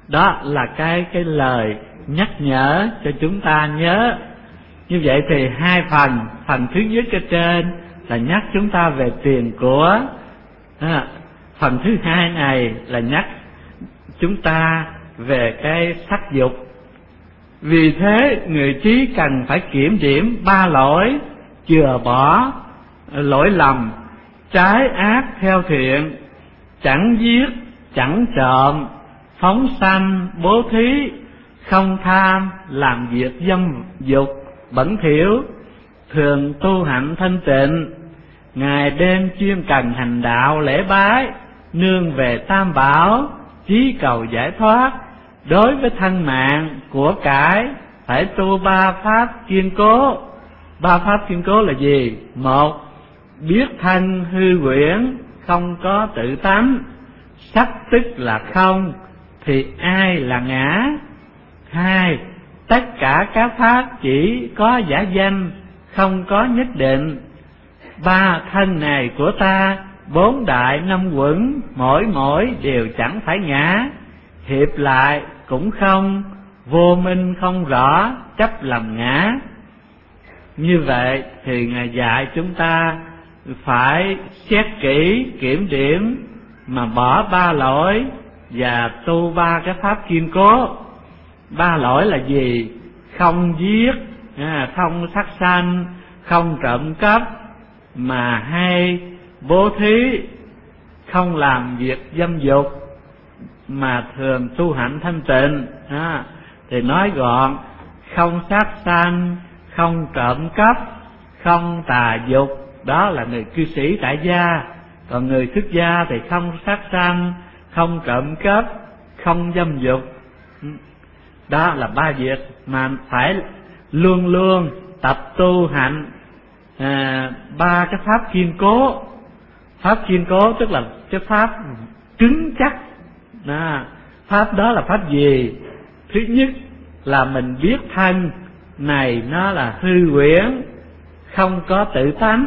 Đó là cái lời nhắc nhở cho chúng ta nhớ. Như vậy thì hai phần thứ nhất ở trên là nhắc chúng ta về tiền của, phần thứ hai này là nhắc chúng ta về cái sắc dục. Vì thế người trí cần phải kiểm điểm ba lỗi: chừa bỏ lỗi lầm, trái ác theo thiện, chẳng giết, chẳng trộm, phóng sanh, bố thí, không tham, làm việc dâm dục bẩn thỉu, thường tu hạnh thanh tịnh, ngày đêm chuyên cần hành đạo lễ bái, nương về tam bảo, chí cầu giải thoát. Đối với thân mạng của cải phải tu ba pháp kiên cố. Ba pháp kiên cố là gì? Một, biết thân hư huyễn, không có tự tánh, sắc tức là không, thì ai là ngã. Hai, tất cả các pháp chỉ có giả danh, không có nhất định. Ba, thân này của ta, bốn đại năm quẩn, mỗi đều chẳng phải ngã, hiệp lại cũng không, vô minh không rõ, chấp làm ngã. Như vậy thì Ngài dạy chúng ta phải xét kỹ, kiểm điểm, mà bỏ ba lỗi và tu ba cái pháp kiên cố. Ba lỗi là gì? Không giết, không sát sanh, không trộm cắp, mà hay bố thí, không làm việc dâm dục, mà thường tu hạnh thanh tịnh. Thì nói gọn: không sát sanh, không trộm cắp, không tà dục. Đó là người cư sĩ tại gia. Còn người xuất gia thì không sát sanh, không trộm cắp, không dâm dục. Đó là ba việc mà phải luôn luôn tập tu hạnh ba cái pháp kiên cố. Pháp kiên cố tức là cái pháp cứng chắc. Pháp đó là pháp gì? Thứ nhất là mình biết thân này nó là hư huyễn, không có tự tánh.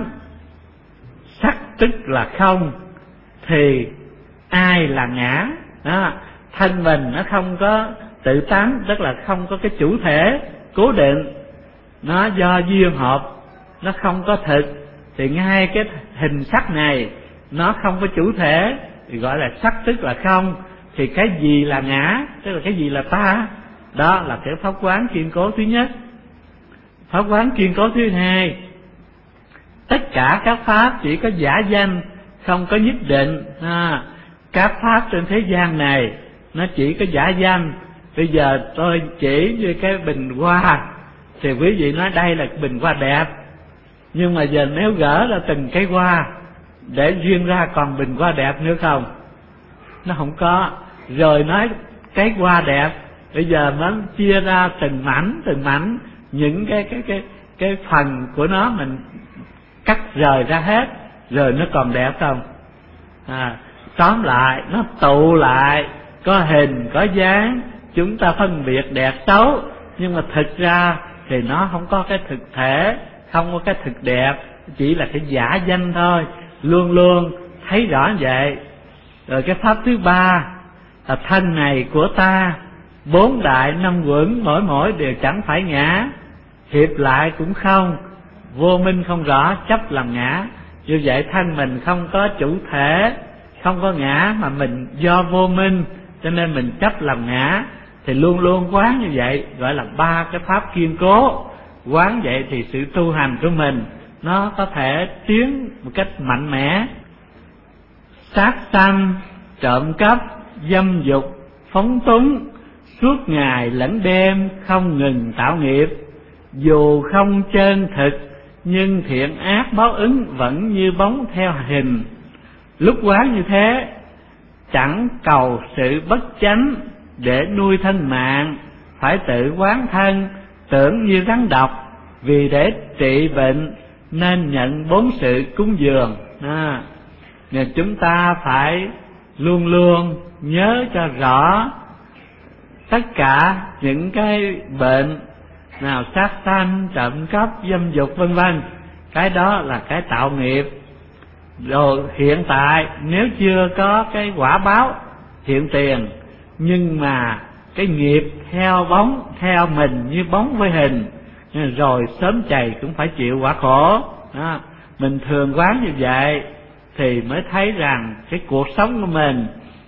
Sắc tức là không, thì ai là ngã? Thân mình nó không có tự tánh, tức là không có cái chủ thể cố định, nó do duyên hợp, nó không có thực. Thì ngay cái hình sắc này nó không có chủ thể, thì gọi là sắc tức là không. Thì cái gì là ngã? Tức là cái gì là ta? Đó là cái pháp quán kiên cố thứ nhất. Pháp quán kiên cố thứ hai: tất cả các pháp chỉ có giả danh, không có nhất định. Các pháp trên thế gian này nó chỉ có giả danh. Bây giờ tôi chỉ như cái bình hoa, thì quý vị nói đây là bình hoa đẹp, nhưng mà giờ nếu gỡ ra từng cái hoa để riêng ra còn bình hoa đẹp nữa không? Nó không có. Rồi nói cái hoa đẹp, bây giờ nó chia ra từng mảnh, những cái phần của nó mình cắt rời ra hết, rồi nó còn đẹp không? Tóm lại nó tụ lại, có hình có dáng, chúng ta phân biệt đẹp xấu, nhưng mà thực ra thì nó không có cái thực thể, không có cái thực đẹp, chỉ là cái giả danh thôi. Luôn luôn thấy rõ vậy. Rồi cái pháp thứ ba là thân này của ta, bốn đại năm quẩn, mỗi đều chẳng phải ngã, hiệp lại cũng không, vô minh không rõ, chấp làm ngã. Như vậy thân mình không có chủ thể, không có ngã, mà mình do vô minh cho nên mình chấp làm ngã. Thì luôn luôn quán như vậy, gọi là ba cái pháp kiên cố. Quán vậy thì sự tu hành của mình nó có thể tiến một cách mạnh mẽ. Sát sanh, trộm cắp, dâm dục, phóng túng, suốt ngày lẫn đêm không ngừng tạo nghiệp. Dù không chân thực, nhưng thiện ác báo ứng vẫn như bóng theo hình. Lúc quán như thế, chẳng cầu sự bất chánh để nuôi thân mạng, phải tự quán thân, tưởng như rắn độc. Vì để trị bệnh nên nhận bốn sự cúng dường. Nên chúng ta phải luôn luôn nhớ cho rõ tất cả những cái bệnh nào sát sanh, trộm cắp, dâm dục vân vân, cái đó là cái tạo nghiệp. Rồi hiện tại nếu chưa có cái quả báo hiện tiền nhưng mà cái nghiệp theo bóng theo mình như bóng với hình, rồi sớm chày cũng phải chịu quả khổ. Đó, mình thường quán như vậy thì mới thấy rằng cái cuộc sống của mình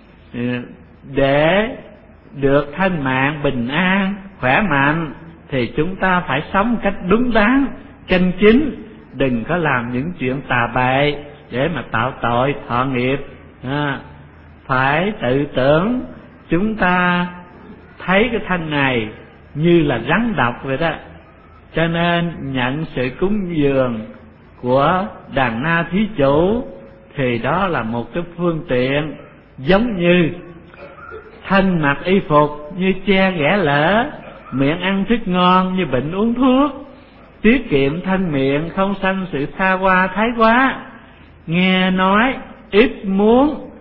để được thanh mạng bình an khỏe mạnh thì chúng ta phải sống cách đúng đắn chân chính, đừng có làm những chuyện tà bậy để mà tạo tội thọ nghiệp. Phải tự tưởng chúng ta thấy cái thân này như là rắn độc vậy đó, cho nên nhận sự cúng dường của đàn na thí chủ thì đó là một cái phương tiện, giống như thân mặc y phục như che ghẻ lỡ, miệng ăn thức ngon như bệnh uống thuốc, tiết kiệm thân miệng không sanh sự xa hoa thái quá, nghe nói ít muốn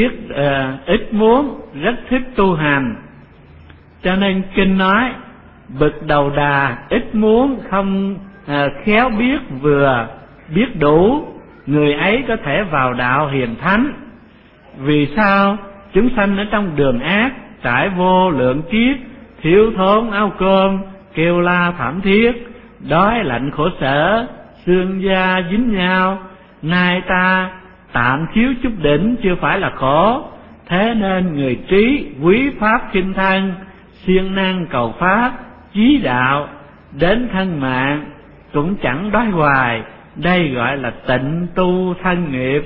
ít muốn rất thích tu hành. Cho nên kinh nói bậc đầu đà ít muốn không khéo biết vừa biết đủ, người ấy có thể vào đạo hiền thánh. Vì sao? Chúng sanh ở trong đường ác, trải vô lượng kiếp, thiếu thốn áo cơm, kêu la thảm thiết, đói lạnh khổ sở, xương da dính nhau. Nay ta tạm thiếu chút đỉnh chưa phải là khổ, thế nên người trí quý pháp kinh thân, siêng năng cầu pháp chí đạo, đến thân mạng cũng chẳng đói hoài. Đây gọi là tịnh tu thân nghiệp.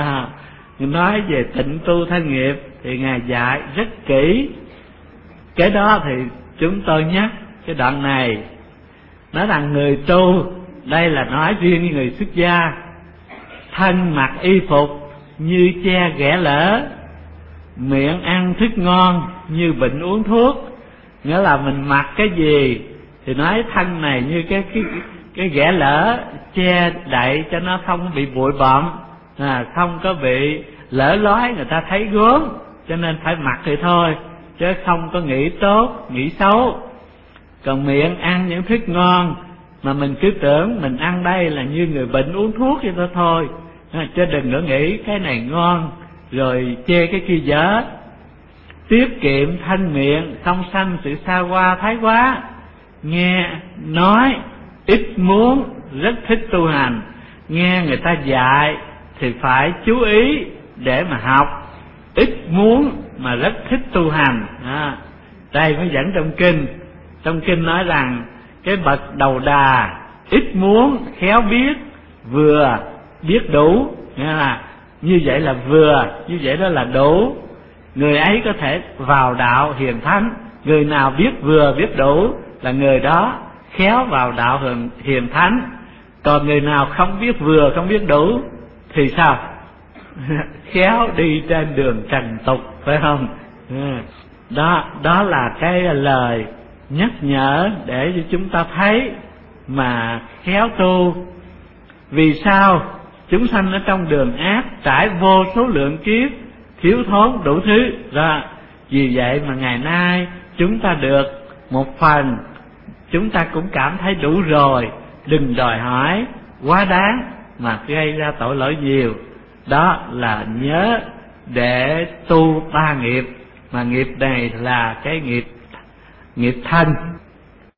Nói về tịnh tu thân nghiệp thì Ngài dạy rất kỹ. Cái đó thì chúng tôi nhắc cái đoạn này, nói rằng người tu, đây là nói riêng với người xuất gia, thân mặc y phục như che ghẻ lỡ, miệng ăn thức ngon như bệnh uống thuốc. Nghĩa là mình mặc cái gì thì nói thân này như cái ghẻ lỡ, che đậy cho nó không bị bụi bặm, không có bị lỡ lói người ta thấy gớm, cho nên phải mặc thì thôi, chứ không có nghĩ tốt nghĩ xấu. Còn miệng ăn những thức ngon mà mình cứ tưởng mình ăn đây là như người bệnh uống thuốc vậy đó thôi, chứ đừng có nghĩ cái này ngon rồi chê cái kia dở. Tiết kiệm thân miệng không sanh sự xa hoa thái quá, nghe nói ít muốn rất thích tu hành, nghe người ta dạy thì phải chú ý để mà học, ít muốn mà rất thích tu hành. Đây mới dẫn trong kinh. Trong kinh nói rằng cái bậc đầu đà ít muốn khéo biết vừa biết đủ, nghĩa là như vậy là vừa, như vậy đó là đủ. Người ấy có thể vào đạo hiền thánh. Người nào biết vừa biết đủ là người đó khéo vào đạo hiền thánh. Còn người nào không biết vừa không biết đủ thì sao? Khéo đi trên đường trần tục, phải không? Đó là cái lời nhắc nhở để cho chúng ta thấy mà khéo tu. Vì sao? Chúng sanh ở trong đường ác, trải vô số lượng kiếp, thiếu thốn đủ thứ ra. Vì vậy mà ngày nay chúng ta được một phần, chúng ta cũng cảm thấy đủ rồi, đừng đòi hỏi quá đáng mà gây ra tội lỗi nhiều. Đó là nhớ để tu ba nghiệp, mà nghiệp này là cái nghiệp thân,